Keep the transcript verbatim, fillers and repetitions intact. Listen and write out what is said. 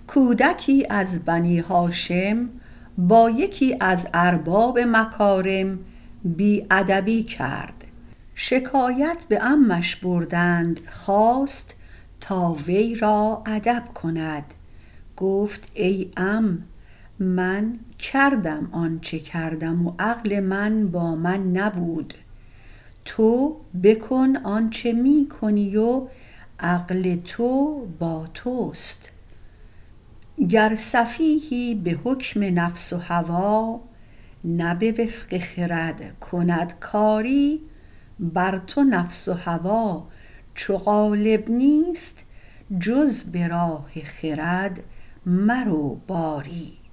کودکی از بنی هاشم با یکی از ارباب مکارم بی ادبی کرد. شکایت به عمش بردند، خواست تا وی را ادب کند. گفت ای عم، من کردم آنچه کردم و عقل من با من نبود. تو بکن آنچه می کنی و عقل تو با توست. گر سفیهی به حکم نفس و هوا، نه به وفق خرد کند کاری. بر تو نفس و هوا چو غالب نیست، جز به راه خرد مرو باری.